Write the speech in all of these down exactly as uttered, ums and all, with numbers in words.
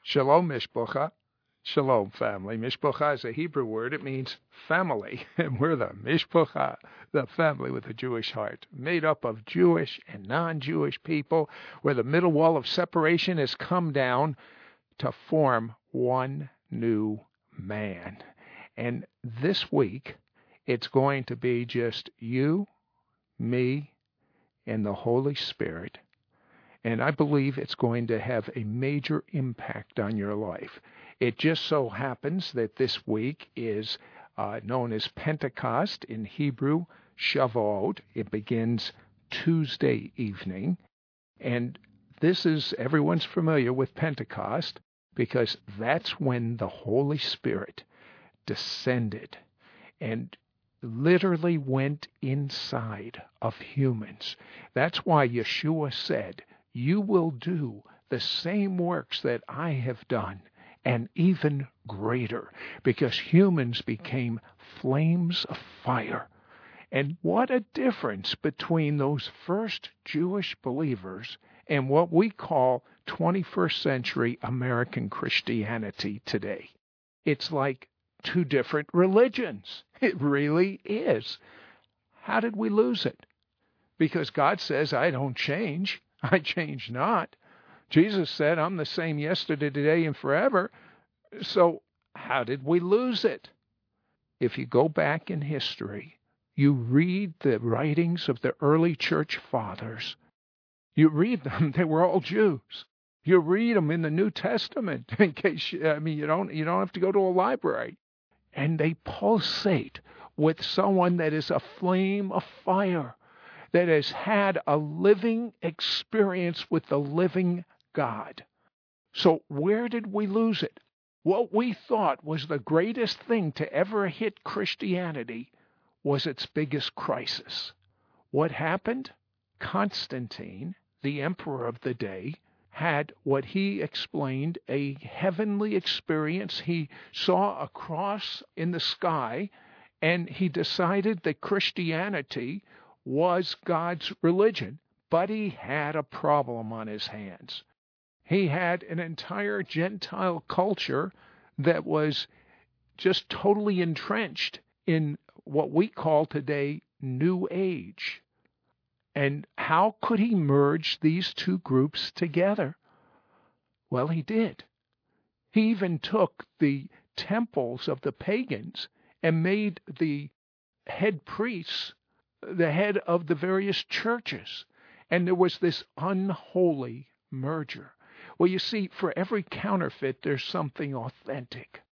Shalom, Mishpocha. Shalom, family. Mishpocha is a Hebrew word. It means family. And we're the Mishpocha, the family with a Jewish heart, made up of Jewish and non-Jewish people, where the middle wall of separation has come down to form one new man. And this week, it's going to be just you, me, and the Holy Spirit. And I believe it's going to have a major impact on your life. It just so happens that this week is uh, known as Pentecost, in Hebrew, Shavuot. It begins Tuesday evening. And this is, everyone's familiar with Pentecost, because that's when the Holy Spirit descended and literally went inside of humans. That's why Yeshua said, "You will do the same works that I have done, and even greater," because humans became flames of fire. And what a difference between those first Jewish believers and what we call twenty-first century American Christianity today. It's like two different religions. It really is. How did we lose it? Because God says, "I don't change. I change not." Jesus said, "I'm the same yesterday, today, and forever." So how did we lose it? If you go back in history, you read the writings of the early church fathers. You read them; they were all Jews. You read them in the New Testament. In case you, I mean, you don't you don't have to go to a library, and they pulsate with someone that is a flame of fire, that has had a living experience with the living God. So where did we lose it? What we thought was the greatest thing to ever hit Christianity was its biggest crisis. What happened? Constantine, the emperor of the day, had what he explained a heavenly experience. He saw a cross in the sky, and he decided that Christianity was God's religion, but he had a problem on his hands. He had an entire Gentile culture that was just totally entrenched in what we call today New Age. And how could he merge these two groups together? Well, he did. He even took the temples of the pagans and made the head priests the head of the various churches. And there was this unholy merger. Well, you see, for every counterfeit, there's something authentic.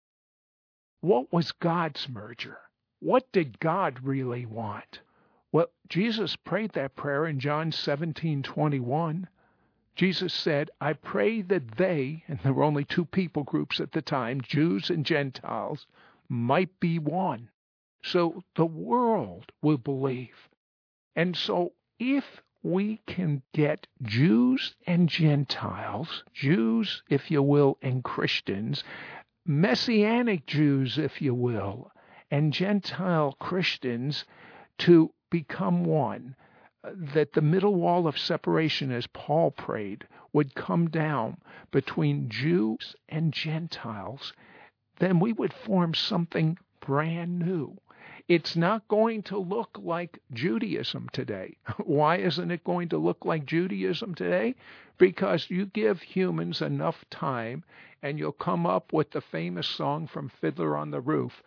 What was God's merger? What did God really want? Well, Jesus prayed that prayer in John seventeen twenty-one. Jesus said, "I pray that they," and there were only two people groups at the time, Jews and Gentiles, "might be one, so the world will believe." And so if we can get Jews and Gentiles, Jews, if you will, and Christians, Messianic Jews, if you will, and Gentile Christians to become one, that the middle wall of separation, as Paul prayed, would come down between Jews and Gentiles, then we would form something brand new. It's not going to look like Judaism today. Why isn't it going to look like Judaism today? Because you give humans enough time, and you'll come up with the famous song from Fiddler on the Roof,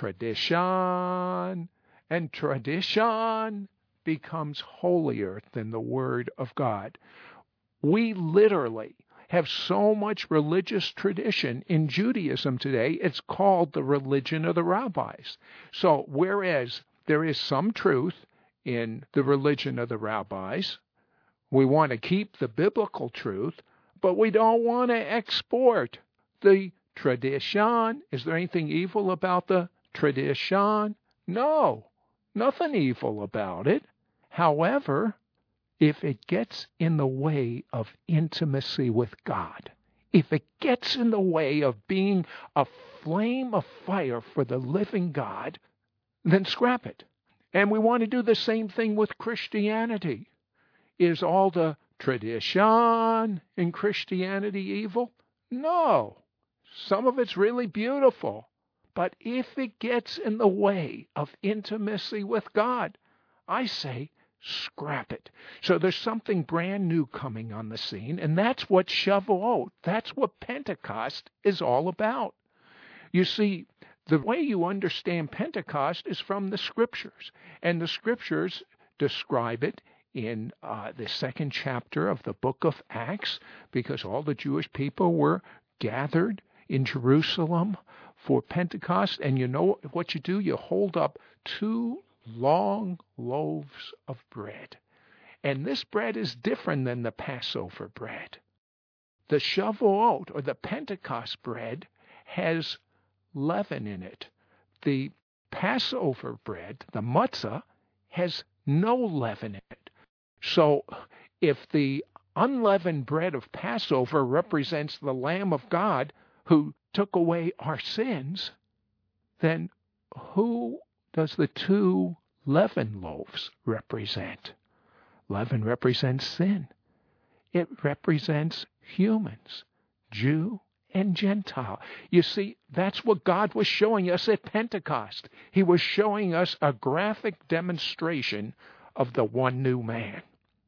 tradition, and tradition becomes holier than the Word of God. We literally have so much religious tradition in Judaism today, it's called the religion of the rabbis. So whereas there is some truth in the religion of the rabbis, we want to keep the biblical truth, but we don't want to export the tradition. Is there anything evil about the tradition? No, nothing evil about it. However, if it gets in the way of intimacy with God, if it gets in the way of being a flame of fire for the living God, then scrap it. And we want to do the same thing with Christianity. Is all the tradition in Christianity evil? No. Some of it's really beautiful. But if it gets in the way of intimacy with God, I say, scrap it. So there's something brand new coming on the scene, and that's what Shavuot, that's what Pentecost is all about. You see, the way you understand Pentecost is from the Scriptures, and the Scriptures describe it in uh, the second chapter of the book of Acts, because all the Jewish people were gathered in Jerusalem for Pentecost, and you know what you do? You hold up two long loaves of bread. And this bread is different than the Passover bread. The Shavuot, or the Pentecost bread, has leaven in it. The Passover bread, the matzah, has no leaven in it. So if the unleavened bread of Passover represents the Lamb of God who took away our sins, then who does the two leavened loaves represent? Leaven represents sin. It represents humans, Jew and Gentile. You see, that's what God was showing us at Pentecost. He was showing us a graphic demonstration of the one new man.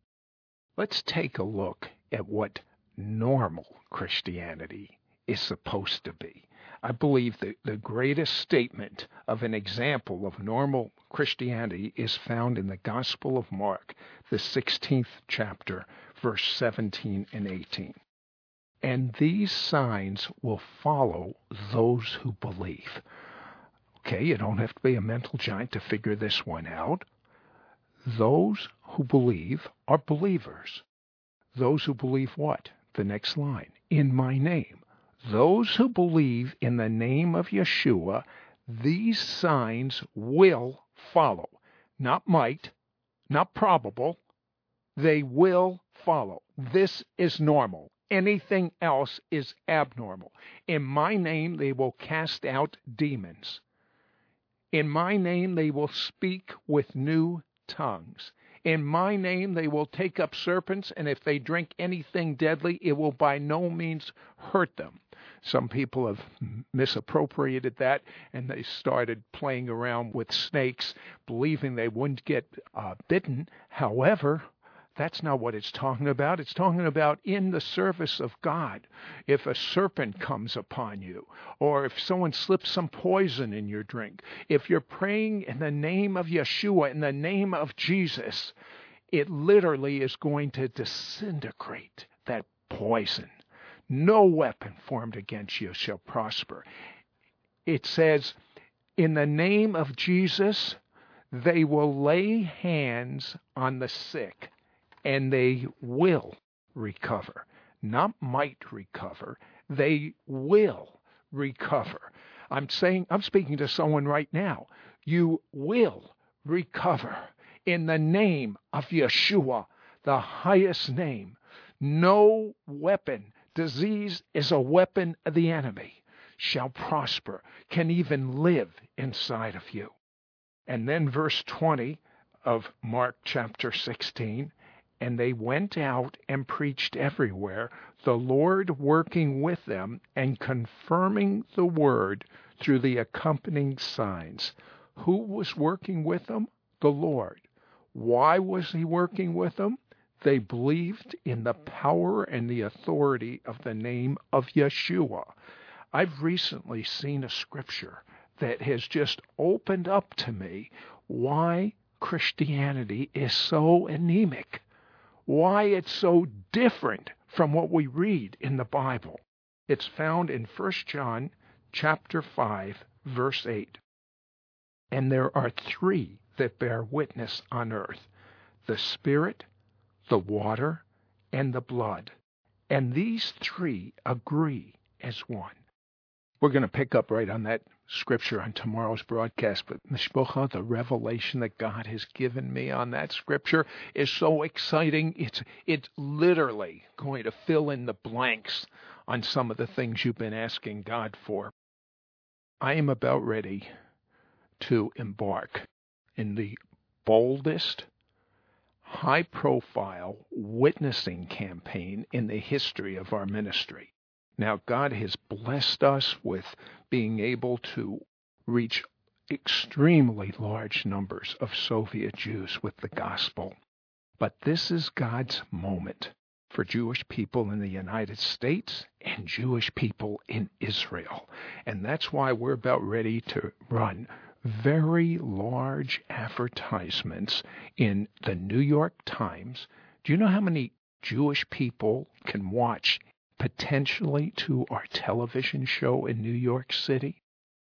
Let's take a look at what normal Christianity is supposed to be. I believe that the greatest statement of an example of normal Christianity is found in the Gospel of Mark, the sixteenth chapter, verse seventeen and eighteen. And these signs will follow those who believe. Okay, you don't have to be a mental giant to figure this one out. Those who believe are believers. Those who believe what? The next line. In my name. Those who believe in the name of Yeshua, these signs will follow. Not might, not probable. They will follow. This is normal. Anything else is abnormal. In my name they will cast out demons. In my name they will speak with new tongues. In my name they will take up serpents, and if they drink anything deadly, it will by no means hurt them. Some people have misappropriated that, and they started playing around with snakes, believing they wouldn't get uh, bitten. However, that's not what it's talking about. It's talking about in the service of God. If a serpent comes upon you, or if someone slips some poison in your drink, if you're praying in the name of Yeshua, in the name of Jesus, it literally is going to disintegrate that poison. No weapon formed against you shall prosper. It says, in the name of Jesus, they will lay hands on the sick, and they will recover. Not might recover, they will recover. I'm saying, I'm speaking to someone right now. You will recover in the name of Yeshua, the highest name. No weapon, disease is a weapon of the enemy, shall prosper, can even live inside of you. And then verse twenty of Mark chapter sixteen, and they went out and preached everywhere, the Lord working with them and confirming the word through the accompanying signs. Who was working with them? The Lord. Why was he working with them? They believed in the power and the authority of the name of Yeshua. I've recently seen a scripture that has just opened up to me why Christianity is so anemic, why it's so different from what we read in the Bible. It's found in First John chapter five, verse eight. And there are three that bear witness on earth, the Spirit, the water, and the blood. And these three agree as one. We're going to pick up right on that scripture on tomorrow's broadcast, but Mishpocha, the revelation that God has given me on that scripture is so exciting. It's it's literally going to fill in the blanks on some of the things you've been asking God for. I am about ready to embark in the boldest, high-profile witnessing campaign in the history of our ministry. Now, God has blessed us with being able to reach extremely large numbers of Soviet Jews with the gospel. But this is God's moment for Jewish people in the United States and Jewish people in Israel. And that's why we're about ready to run very large advertisements in the New York Times. Do you know how many Jewish people can watch potentially to our television show in New York City?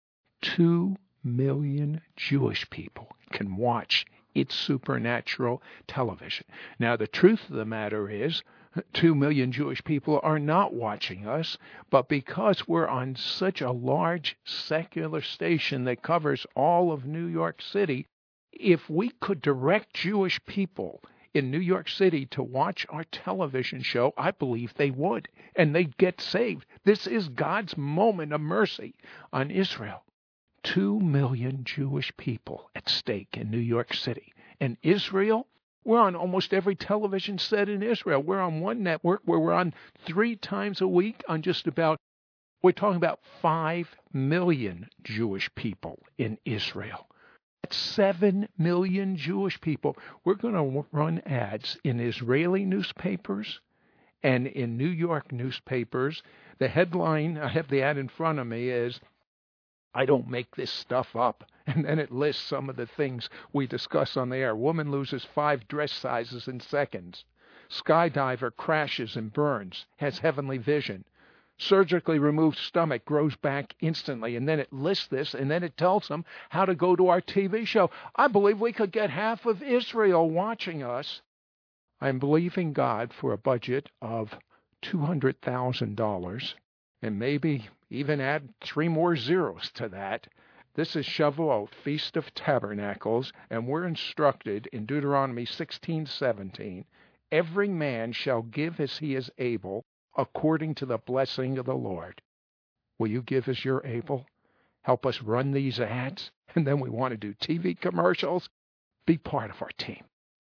Two million Jewish people can watch It's Supernatural television. Now, the truth of the matter is, two million Jewish people are not watching us, but because we're on such a large secular station that covers all of New York City, if we could direct Jewish people in New York City to watch our television show, I believe they would, and they'd get saved. This is God's moment of mercy on Israel. Two million Jewish people at stake in New York City. And Israel, we're on almost every television set in Israel. We're on one network where we're on three times a week on just about, we're talking about five million Jewish people in Israel. That's seven million Jewish people. We're going to run ads in Israeli newspapers and in New York newspapers. The headline, I have the ad in front of me, is, "I don't make this stuff up." And then it lists some of the things we discuss on the air. Woman loses five dress sizes in seconds. Skydiver crashes and burns, has heavenly vision. Surgically removed stomach grows back instantly. And then it lists this, and then it tells them how to go to our T V show. I believe we could get half of Israel watching us. I'm believing God for a budget of two hundred thousand dollars, and maybe even add three more zeros to that. This is Shavuot, Feast of Tabernacles, and we're instructed in Deuteronomy sixteen seventeen, every man shall give as he is able, according to the blessing of the Lord. Will you give as you're able? Help us run these ads, and then we want to do T V commercials. Be part of our team.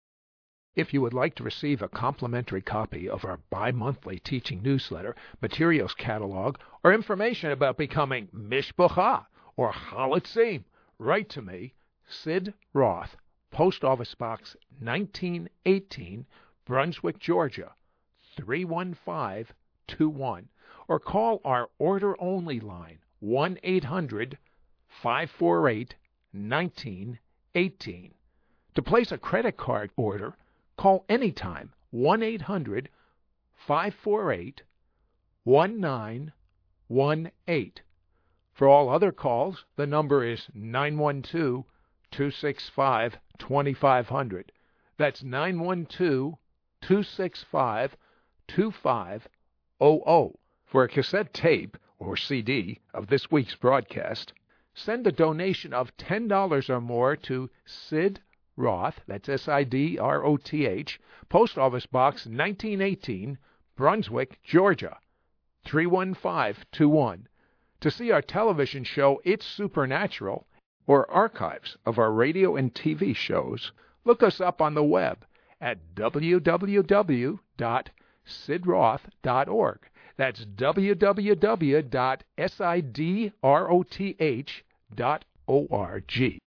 If you would like to receive a complimentary copy of our bi-monthly teaching newsletter, materials catalog, or information about becoming Mishpacha or Chalatzim, write to me, Sid Roth, Post Office Box nineteen eighteen, Brunswick, Georgia, three one five two one, or call our order-only line, one eight hundred five four eight nineteen eighteen. To place a credit card order, call anytime, one eight hundred five four eight one nine one eight. For all other calls, the number is nine one two two six five two five zero zero. That's nine one two two six five two five zero zero. For a cassette tape or C D of this week's broadcast, send a donation of ten dollars or more to Sid Roth, that's S I D R O T H, Post Office Box nineteen eighteen, Brunswick, Georgia, three one five two one. To see our television show, It's Supernatural, or archives of our radio and T V shows, look us up on the web at w w w dot sid roth dot org. That's w w w dot sid roth dot org.